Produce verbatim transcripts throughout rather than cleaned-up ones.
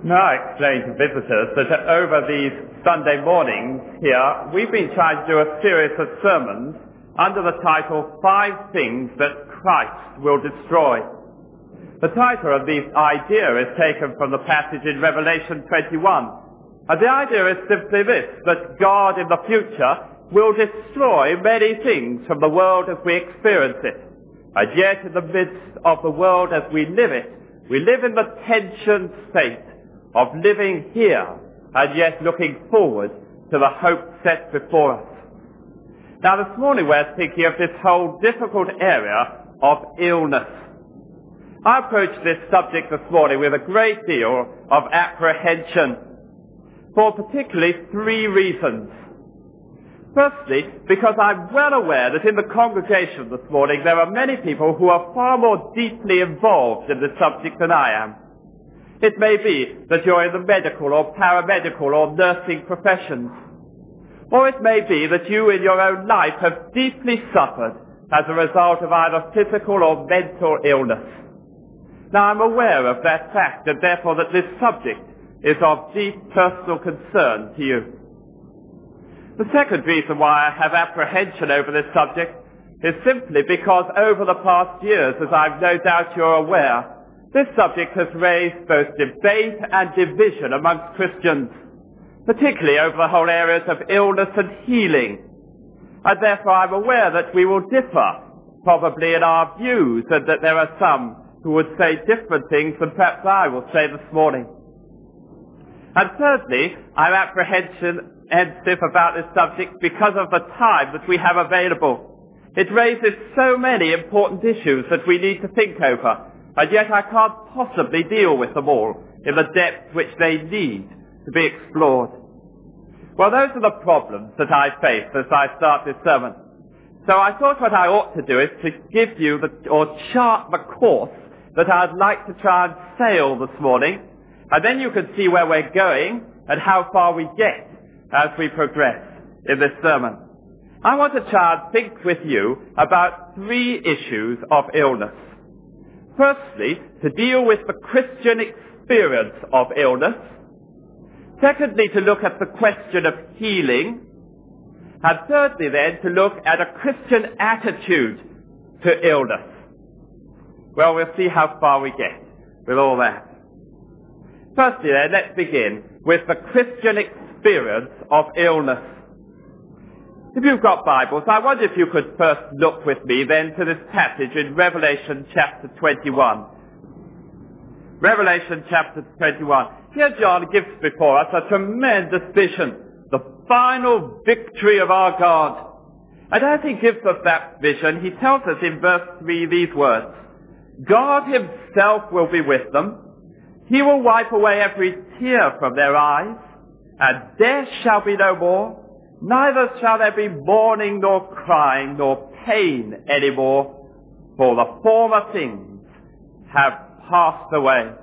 Now I explained to visitors that over these Sunday mornings here, we've been trying to do a series of sermons under the title, Five Things That Christ Will Destroy. The title of this idea is taken from the passage in Revelation twenty-one. And the idea is simply this, that God in the future will destroy many things from the world as we experience it. And yet in the midst of the world as we live it, we live in the tension state of living here and yet looking forward to the hope set before us. Now this morning we're thinking of this whole difficult area of illness. I approached this subject this morning with a great deal of apprehension for particularly three reasons. Firstly, because I'm well aware that in the congregation this morning there are many people who are far more deeply involved in this subject than I am. It may be that you're in the medical or paramedical or nursing professions. Or it may be that you in your own life have deeply suffered as a result of either physical or mental illness. Now I'm aware of that fact and therefore that this subject is of deep personal concern to you. The second reason why I have apprehension over this subject is simply because over the past years, as I've no doubt you're aware, this subject has raised both debate and division amongst Christians, particularly over the whole areas of illness and healing. And therefore I'm aware that we will differ, probably in our views, and that there are some who would say different things than perhaps I will say this morning. And thirdly, I'm apprehensive about this subject because of the time that we have available. It raises so many important issues that we need to think over, and yet I can't possibly deal with them all in the depth which they need to be explored. Well, those are the problems that I face as I start this sermon. So I thought what I ought to do is to give you the, or chart the course that I'd like to try and sail this morning, and then you can see where we're going and how far we get as we progress in this sermon. I want to try and think with you about three issues of illness. Firstly, to deal with the Christian experience of illness. Secondly, to look at the question of healing. And thirdly then, to look at a Christian attitude to illness. Well, we'll see how far we get with all that. Firstly then, let's begin with the Christian experience of illness. If you've got Bibles, I wonder if you could first look with me then to this passage in Revelation chapter twenty-one. Revelation chapter twenty-one. Here John gives before us a tremendous vision, the final victory of our God. And as he gives us that vision, he tells us in verse three these words, God himself will be with them. He will wipe away every tear from their eyes, and death shall be no more. Neither shall there be mourning, nor crying, nor pain any more, for the former things have passed away.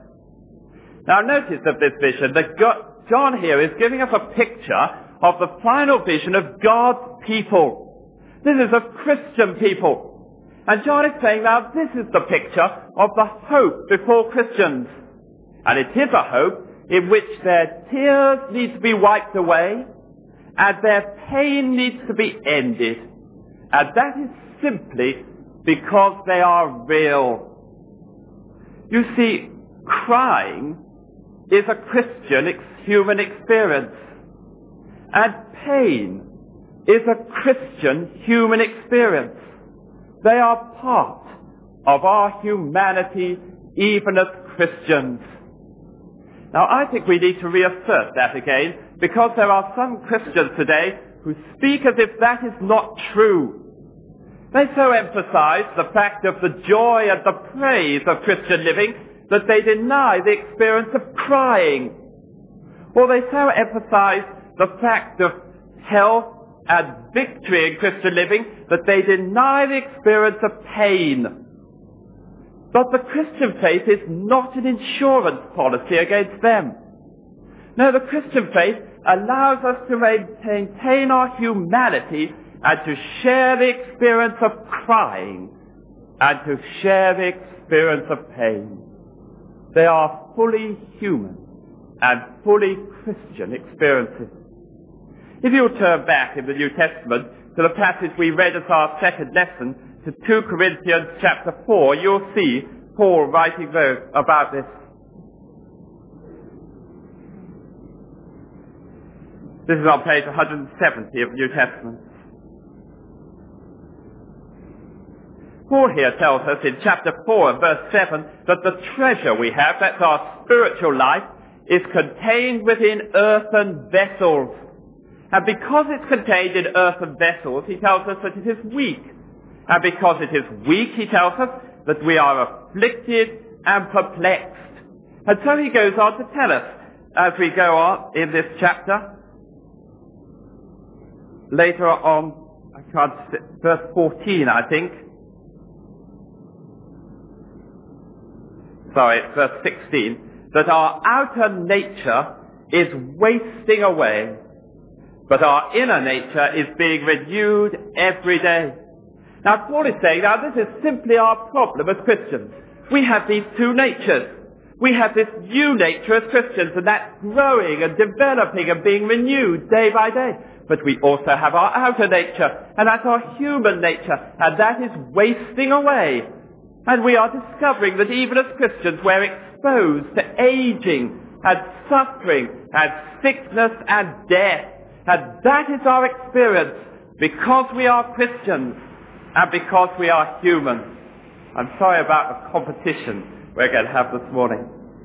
Now notice of this vision that God, John here is giving us a picture of the final vision of God's people. This is of Christian people. And John is saying now this is the picture of the hope before Christians. And it is a hope in which their tears need to be wiped away, and their pain needs to be ended. And that is simply because they are real. You see, crying is a Christian ex- human experience. And pain is a Christian human experience. They are part of our humanity, even as Christians. Now I think we need to reassert that again, because there are some Christians today who speak as if that is not true. They so emphasize the fact of the joy and the praise of Christian living that they deny the experience of crying. Or they so emphasize the fact of health and victory in Christian living that they deny the experience of pain. But the Christian faith is not an insurance policy against them. No, the Christian faith allows us to maintain our humanity and to share the experience of crying and to share the experience of pain. They are fully human and fully Christian experiences. If you turn back in the New Testament to the passage we read as our second lesson, to two Corinthians chapter four, you'll see Paul writing those about this. This is on page one hundred seventy of the New Testament. Paul here tells us in chapter four and verse seven that the treasure we have, that's our spiritual life, is contained within earthen vessels. And because it's contained in earthen vessels, he tells us that it is weak. And because it is weak, he tells us that we are afflicted and perplexed. And so he goes on to tell us, as we go on in this chapter, later on, I can't see, verse fourteen, I think. Sorry, verse sixteen, that our outer nature is wasting away, but our inner nature is being renewed every day. Now, Paul is saying, now this is simply our problem as Christians. We have these two natures. We have this new nature as Christians, and that's growing and developing and being renewed day by day. But we also have our outer nature, and that's our human nature, and that is wasting away. And we are discovering that even as Christians, we're exposed to aging and suffering and sickness and death. And that is our experience because we are Christians and because we are human. I'm sorry about the competition we're going to have this morning.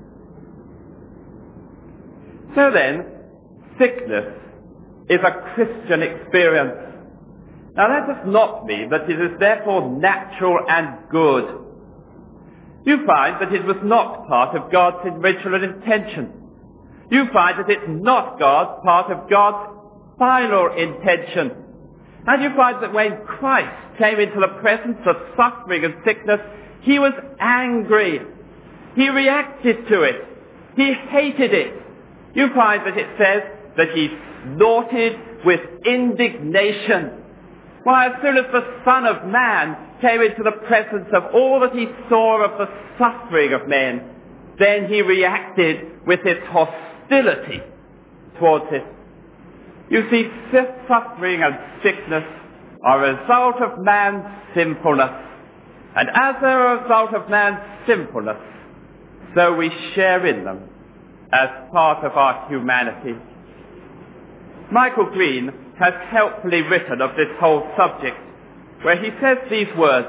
So then, sickness is a Christian experience. Now that does not mean that it is therefore natural and good. You find that it was not part of God's original intention. You find that it's not God's part of God's final intention. And you find that when Christ came into the presence of suffering and sickness, he was angry. He reacted to it. He hated it. You find that it says that he snorted with indignation. Why, as soon as the Son of Man came into the presence of all that he saw of the suffering of men, then he reacted with his hostility towards it. You see, suffering and sickness are a result of man's sinfulness. And as they're a result of man's sinfulness, so we share in them as part of our humanity. Michael Green has helpfully written of this whole subject, where he says these words: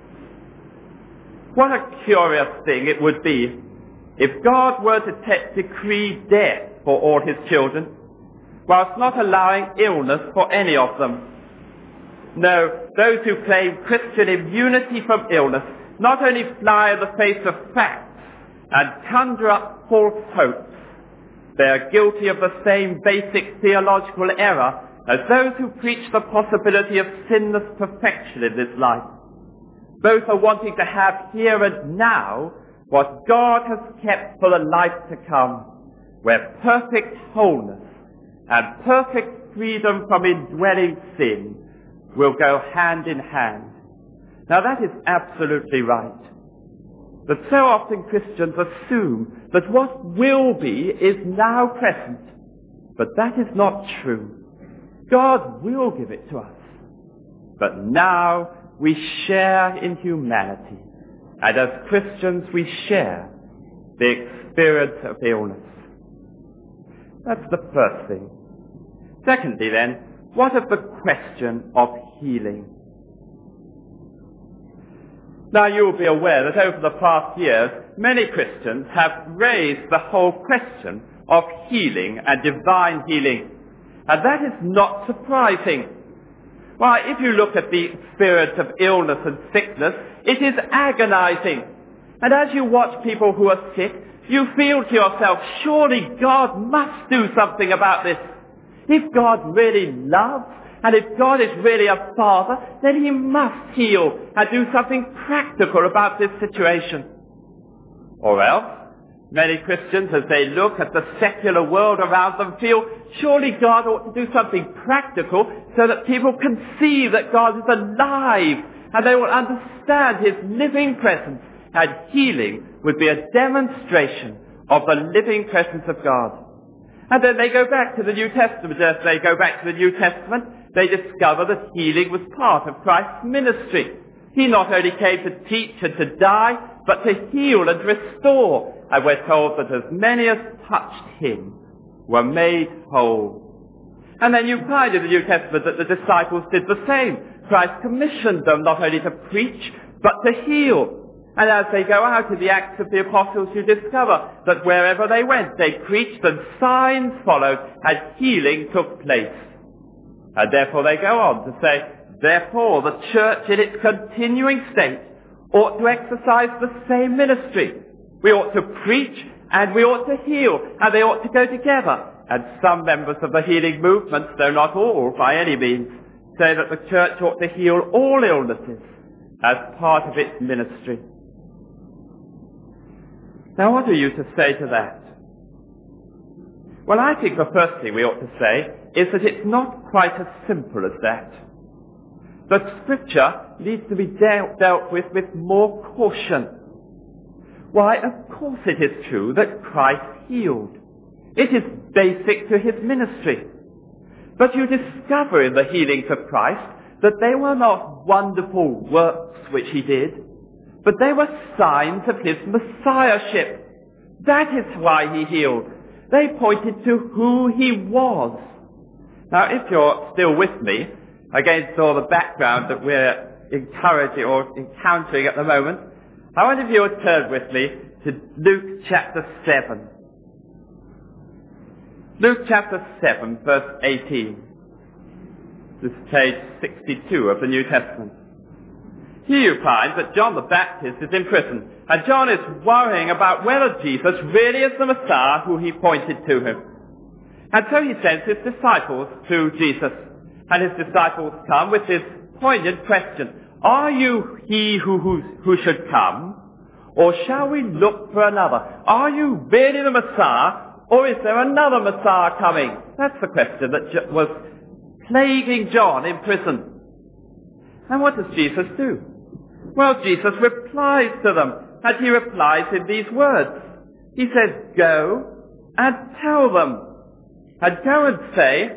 what a curious thing it would be if God were to te- decree death for all his children, whilst not allowing illness for any of them. No, those who claim Christian immunity from illness not only fly in the face of facts and conjure up false hopes, they are guilty of the same basic theological error as those who preach the possibility of sinless perfection in this life. Both are wanting to have here and now what God has kept for the life to come, where perfect wholeness and perfect freedom from indwelling sin will go hand in hand. Now that is absolutely right. But so often Christians assume that what will be is now present. But that is not true. God will give it to us. But now we share in humanity. And as Christians we share the experience of illness. That's the first thing. Secondly then, what of the question of healing? Now you'll be aware that over the past years, many Christians have raised the whole question of healing and divine healing. And that is not surprising. Why, if you look at the experience of illness and sickness, it is agonizing. And as you watch people who are sick, you feel to yourself, surely God must do something about this. If God really loves, and if God is really a father, then he must heal and do something practical about this situation. Or else, many Christians, as they look at the secular world around them, feel surely God ought to do something practical so that people can see that God is alive and they will understand his living presence, and healing would be a demonstration of the living presence of God. And then they go back to the New Testament. As they go back to the New Testament, they discover that healing was part of Christ's ministry. He not only came to teach and to die, but to heal and restore. And we're told that as many as touched him were made whole. And then you find in the New Testament that the disciples did the same. Christ commissioned them not only to preach, but to heal. And as they go out in the Acts of the Apostles, you discover that wherever they went, they preached and signs followed and healing took place. And therefore they go on to say, therefore the church in its continuing state ought to exercise the same ministry. We ought to preach and we ought to heal, and they ought to go together. And some members of the healing movement, though not all by any means, say that the church ought to heal all illnesses as part of its ministry. Now, what are you to say to that? Well, I think the first thing we ought to say is that it's not quite as simple as that. That Scripture needs to be dealt, dealt with with more caution. Why, of course it is true that Christ healed. It is basic to his ministry. But you discover in the healings of Christ that they were not wonderful works which he did, but they were signs of his messiahship. That is why he healed. They pointed to who he was. Now, if you're still with me, against all the background that we're encouraging or encountering at the moment, I wonder if you would turn with me to Luke chapter seven. Luke chapter seven, verse eighteen. This is page sixty-two of the New Testament. Here you find that John the Baptist is in prison, and John is worrying about whether Jesus really is the Messiah who he pointed to him. And so he sends his disciples to Jesus, and his disciples come with this poignant question: are you he who, who, who should come, or shall we look for another? Are you really the Messiah, or is there another Messiah coming? That's the question that was plaguing John in prison. And what does Jesus do? Well, Jesus replies to them, and he replies in these words. He says, go and tell them, and go and say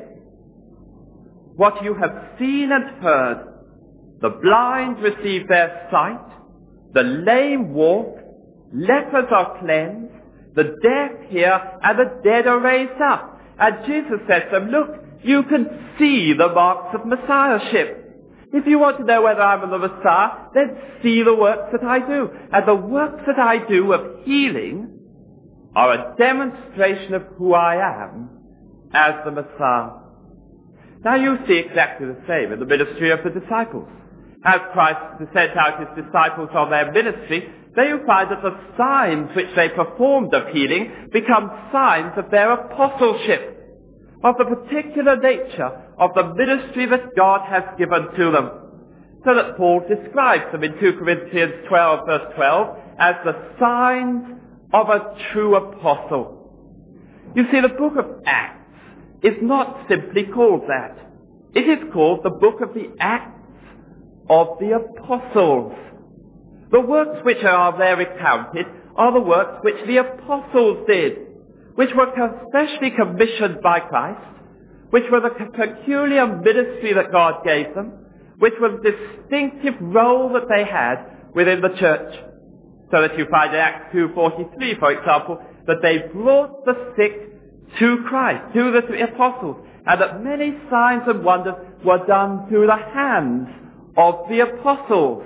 what you have seen and heard. The blind receive their sight, the lame walk, lepers are cleansed, the deaf hear, and the dead are raised up. And Jesus says to them, look, you can see the marks of Messiahship. If you want to know whether I'm the Messiah, then see the works that I do. And the works that I do of healing are a demonstration of who I am as the Messiah. Now you see exactly the same in the ministry of the disciples. As Christ sent out his disciples on their ministry, there you find that the signs which they performed of healing become signs of their apostleship, of the particular nature of the ministry that God has given to them. So that Paul describes them in two Corinthians twelve, verse twelve, as the signs of a true apostle. You see, the book of Acts is not simply called that. It is called the book of the Acts of the Apostles. The works which are there recounted are the works which the apostles did, which were especially commissioned by Christ, which were the peculiar ministry that God gave them, which was the distinctive role that they had within the church. So that you find in Acts two forty-three, for example, that they brought the sick to Christ, to the apostles, and that many signs and wonders were done through the hands of the apostles.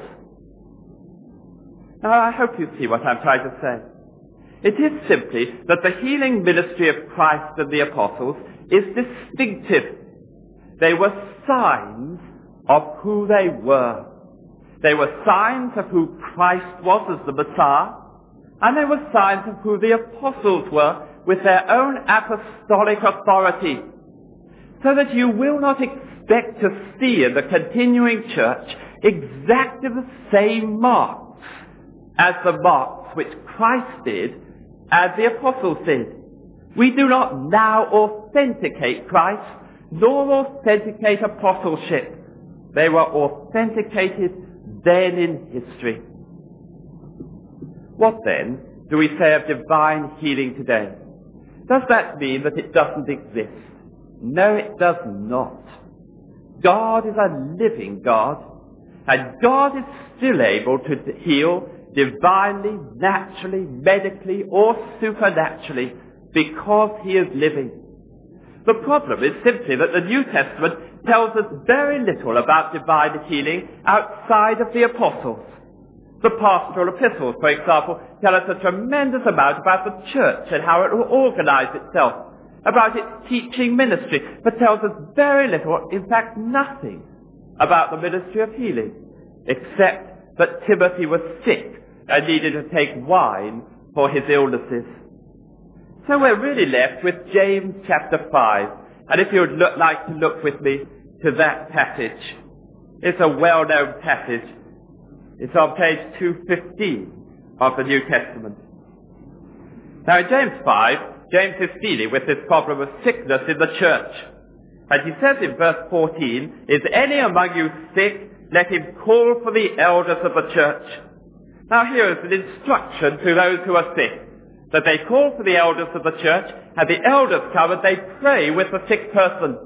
Now, I hope you see what I'm trying to say. It is simply that the healing ministry of Christ and the apostles is distinctive. They were signs of who they were. They were signs of who Christ was as the Messiah, and they were signs of who the apostles were with their own apostolic authority. So that you will not expect to see in the continuing church exactly the same marks as the marks which Christ did, as the apostles did. We do not now authenticate Christ, nor authenticate apostleship. They were authenticated then in history. What then do we say of divine healing today? Does that mean that it doesn't exist? No, it does not. God is a living God, and God is still able to heal divinely, naturally, medically, or supernaturally because he is living. The problem is simply that the New Testament tells us very little about divine healing outside of the apostles. The pastoral epistles, for example, tell us a tremendous amount about the church and how it will organize itself, about its teaching ministry, but tells us very little, in fact nothing, about the ministry of healing, except that Timothy was sick and needed to take wine for his illnesses. So we're really left with James chapter five, and if you would look, like to look with me to that passage. It's a well-known passage. It's on page two fifteen of the New Testament. Now in James five, James is dealing with this problem of sickness in the church. And he says in verse fourteen, "Is any among you sick? Let him call for the elders of the church." Now here is an instruction to those who are sick, that they call for the elders of the church, and the elders come and they pray with the sick person.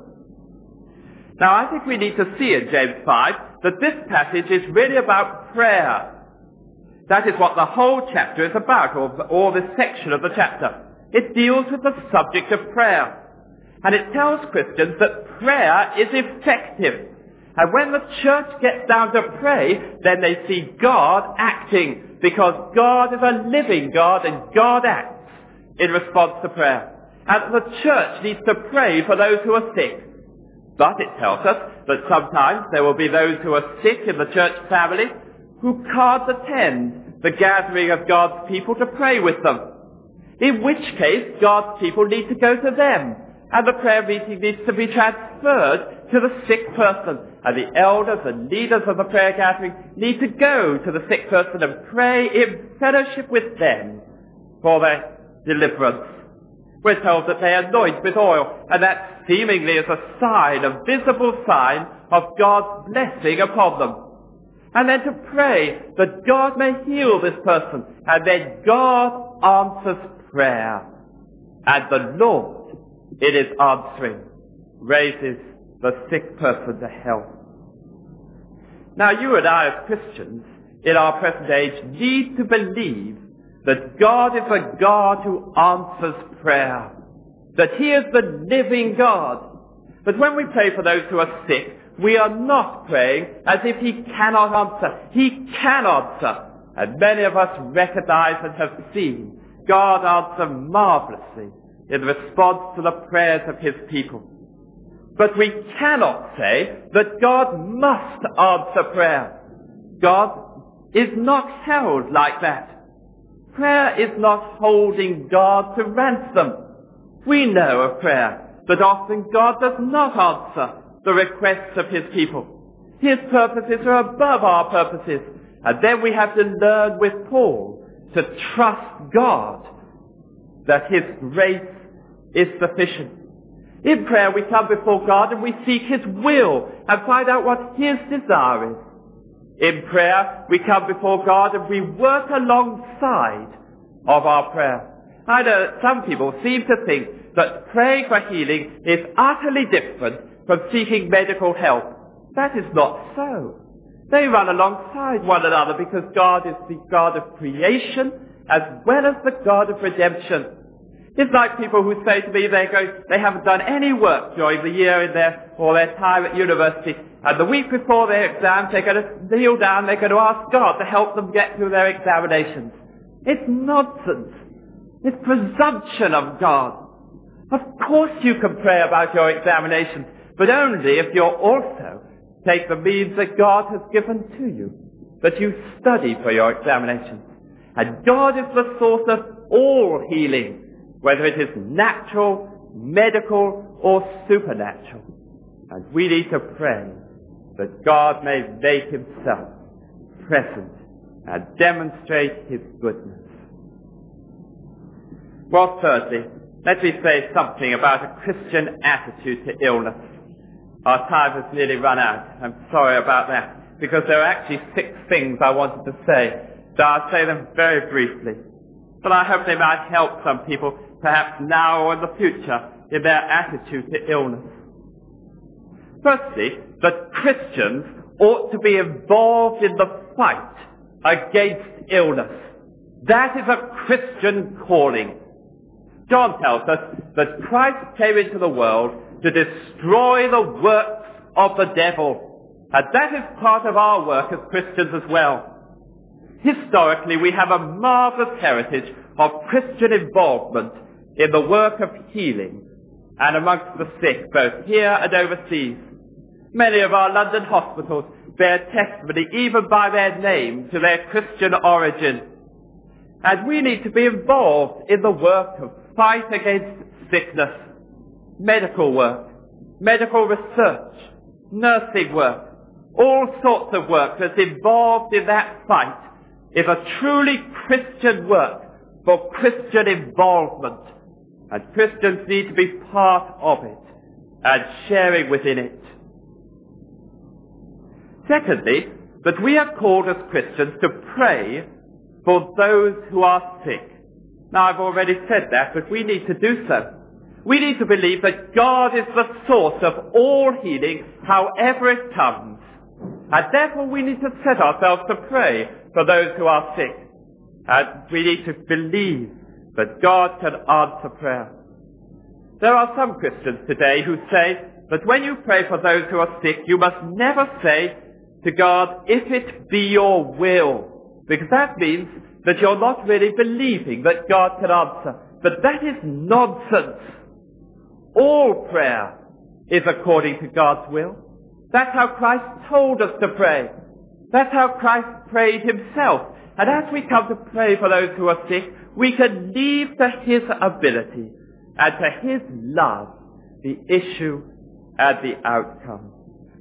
Now I think we need to see in James five that this passage is really about prayer. That is what the whole chapter is about, or, or this section of the chapter. It deals with the subject of prayer. And it tells Christians that prayer is effective. And when the church gets down to pray, then they see God acting, because God is a living God and God acts in response to prayer. And the church needs to pray for those who are sick. But it tells us that sometimes there will be those who are sick in the church family who can't attend the gathering of God's people to pray with them. In which case, God's people need to go to them, and the prayer meeting needs to be transferred to the sick person. And the elders and leaders of the prayer gathering need to go to the sick person and pray in fellowship with them for their deliverance. We're told that they anoint with oil, and that seemingly is a sign, a visible sign of God's blessing upon them. And then to pray that God may heal this person, and then God answers prayer. And the Lord, in his answering, raises the sick person to health. Now you and I as Christians in our present age need to believe that God is a God who answers prayer, that he is the living God. But when we pray for those who are sick, we are not praying as if he cannot answer. He can answer. And many of us recognize and have seen God answer marvelously in response to the prayers of his people. But we cannot say that God must answer prayer. God is not held like that. Prayer is not holding God to ransom. We know of prayer that often God does not answer the requests of his people. His purposes are above our purposes. And then we have to learn with Paul to trust God that his grace is sufficient. In prayer we come before God and we seek his will and find out what his desire is. In prayer we come before God and we work alongside of our prayer. I know some people seem to think that praying for healing is utterly different from seeking medical help. That is not so. They run alongside one another because God is the God of creation as well as the God of redemption. It's like people who say to me they go, they haven't done any work during the year in their, or their time at university, and the week before their exams they're going to kneel down, they're going to ask God to help them get through their examinations. It's nonsense. It's presumption of God. Of course you can pray about your examinations, but only if you'll also take the means that God has given to you, that you study for your examinations. And God is the source of all healing, whether it is natural, medical, or supernatural. And we need to pray that God may make himself present and demonstrate his goodness. Well, thirdly, let me say something about a Christian attitude to illness. Our time has nearly run out. I'm sorry about that, because there are actually six things I wanted to say, so I'll say them very briefly. but I hope they might help some people, perhaps now or in the future, in their attitude to illness. Firstly, that Christians ought to be involved in the fight against illness. That is a Christian calling. John tells us that Christ came into the world to destroy the works of the devil. And that is part of our work as Christians as well. Historically, we have a marvelous heritage of Christian involvement in the work of healing and amongst the sick, both here and overseas. Many of our London hospitals bear testimony, even by their name, to their Christian origin. And we need to be involved in the work of fight against sickness, medical work, medical research, nursing work, all sorts of work that's involved in that fight is a truly Christian work for Christian involvement. And Christians need to be part of it and sharing within it. Secondly, that we are called as Christians to pray for those who are sick. Now, I've already said that, but we need to do so. We need to believe that God is the source of all healing, however it comes. And therefore we need to set ourselves to pray for those who are sick. And we need to believe that God can answer prayer. There are some Christians today who say that when you pray for those who are sick, you must never say to God, if it be your will, because that means that you're not really believing that God can answer. But that is nonsense. All prayer is according to God's will. That's how Christ told us to pray. That's how Christ prayed himself. And as we come to pray for those who are sick, we can leave to his ability and to his love the issue and the outcome.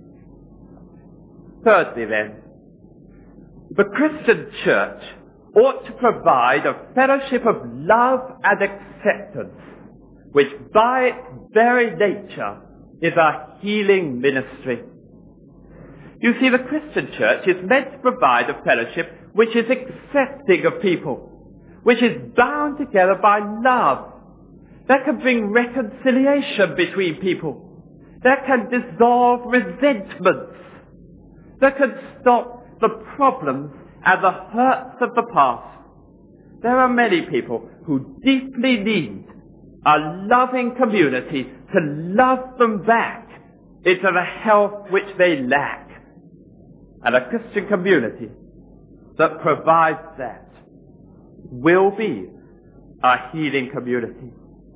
Thirdly then, the Christian church ought to provide a fellowship of love and acceptance, which by its very nature is a healing ministry. You see, the Christian church is meant to provide a fellowship which is accepting of people, which is bound together by love, that can bring reconciliation between people, that can dissolve resentments, that can stop the problems and the hurts of the past. There are many people who deeply need a loving community to love them back into the health which they lack. And a Christian community that provides that will be a healing community.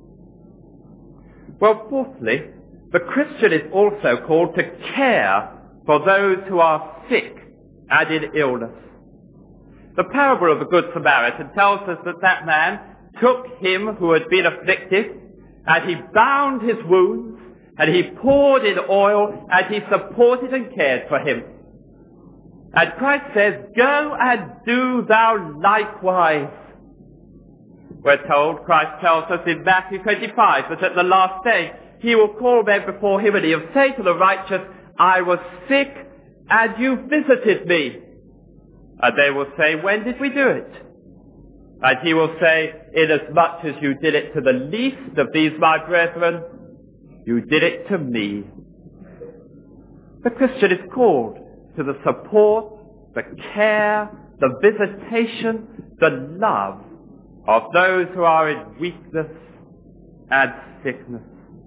Well, fourthly, the Christian is also called to care for those who are sick and in illness. The parable of the Good Samaritan tells us that that man took him who had been afflicted, and he bound his wounds, and he poured in oil, and he supported and cared for him. And Christ says, go and do thou likewise. We're told, Christ tells us in Matthew twenty-five, that at the last day he will call men before him, and he'll say to the righteous, I was sick, and you visited me. And they will say, when did we do it? And he will say, inasmuch as you did it to the least of these my brethren, you did it to me. The Christian is called to the support, the care, the visitation, the love of those who are in weakness and sickness.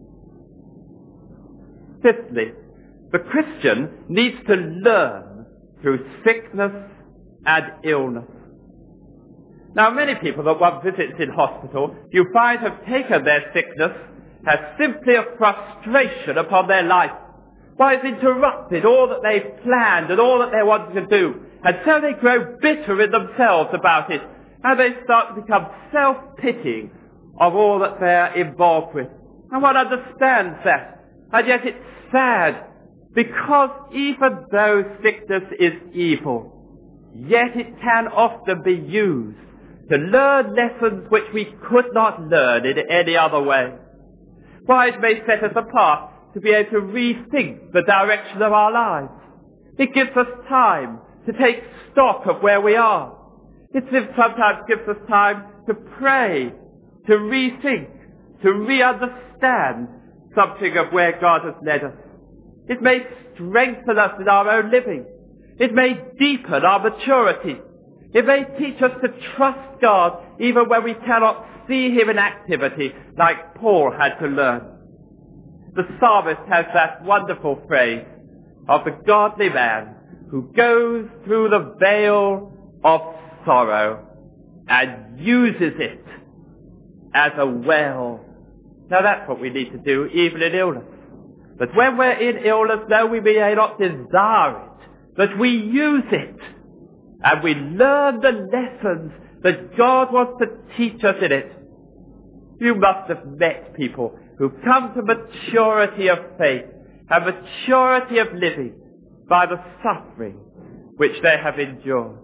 Fifthly, the Christian needs to learn through sickness and illness. Now, many people that one visits in hospital, you find have taken their sickness as simply a frustration upon their life. Why, it's interrupted all that they've planned and all that they wanted to do. And so they grow bitter in themselves about it. And they start to become self-pitying of all that they're involved with. And one understands that. And yet it's sad, because even though sickness is evil, yet it can often be used to learn lessons which we could not learn in any other way. Why, it may set us apart to be able to rethink the direction of our lives. It gives us time to take stock of where we are. It sometimes gives us time to pray, to rethink, to re-understand something of where God has led us. It may strengthen us in our own living. It may deepen our maturity. It may teach us to trust God even when we cannot see him in activity, like Paul had to learn. The psalmist has that wonderful phrase of the godly man who goes through the vale of sorrow and uses it as a well. Now that's what we need to do even in illness. That when we're in illness, though we may not desire it, that we use it and we learn the lessons that God wants to teach us in it. You must have met people who've come to maturity of faith and maturity of living by the suffering which they have endured.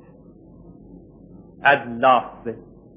And lastly,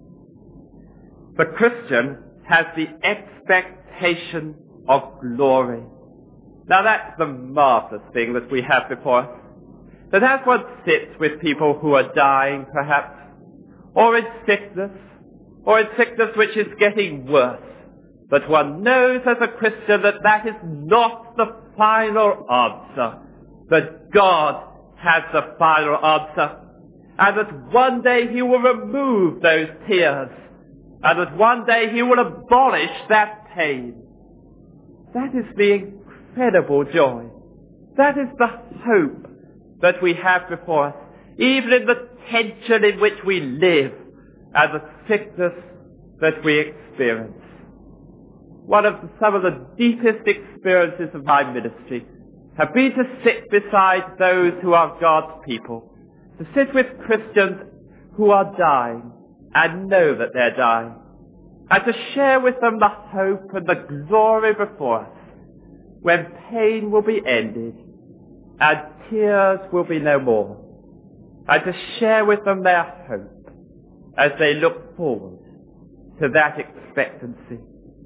the Christian has the expectation of glory. Now that's the marvelous thing that we have before us. That as one sits with people who are dying, perhaps, or in sickness, or in sickness which is getting worse, that one knows as a Christian that that is not the final answer, that God has the final answer, and that one day he will remove those tears, and that one day he will abolish that pain. That is the incredible joy. That is the hope that we have before us, even in the tension in which we live and the sickness that we experience. One of the, some of the deepest experiences of my ministry have been to sit beside those who are God's people, to sit with Christians who are dying and know that they're dying, and to share with them the hope and the glory before us, when pain will be ended and tears will be no more, and to share with them their hope as they look forward to that expectancy.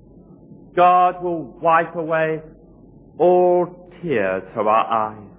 God will wipe away all tears from our eyes,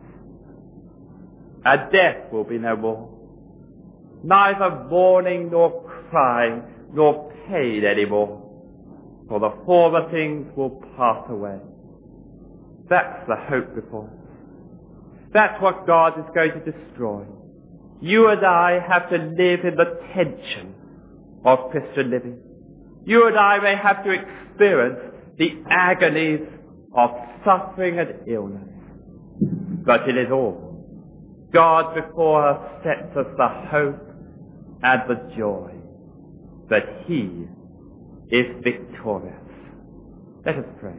and death will be no more, neither mourning nor crying nor pain anymore, for the former things will pass away. That's the hope before us. That's what God is going to destroy. You and I have to live in the tension of Christian living. You and I may have to experience the agonies of suffering and illness. But it is all. God before us sets us the hope and the joy that he is victorious. Let us pray.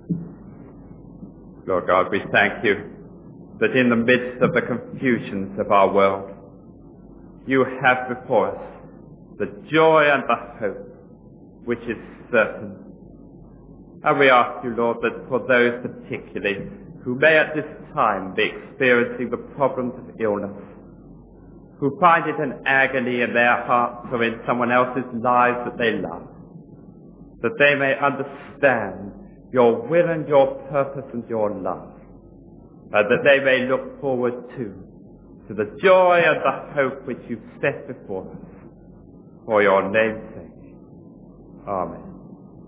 Lord God, we thank you that in the midst of the confusions of our world, you have before us the joy and the hope which is certain. And we ask you, Lord, that for those particularly who may at this time be experiencing the problems of illness, who find it an agony in their hearts or in someone else's lives that they love, that they may understand your will and your purpose and your love, and that they may look forward to, to the joy and the hope which you've set before us, for your name's sake. Amen.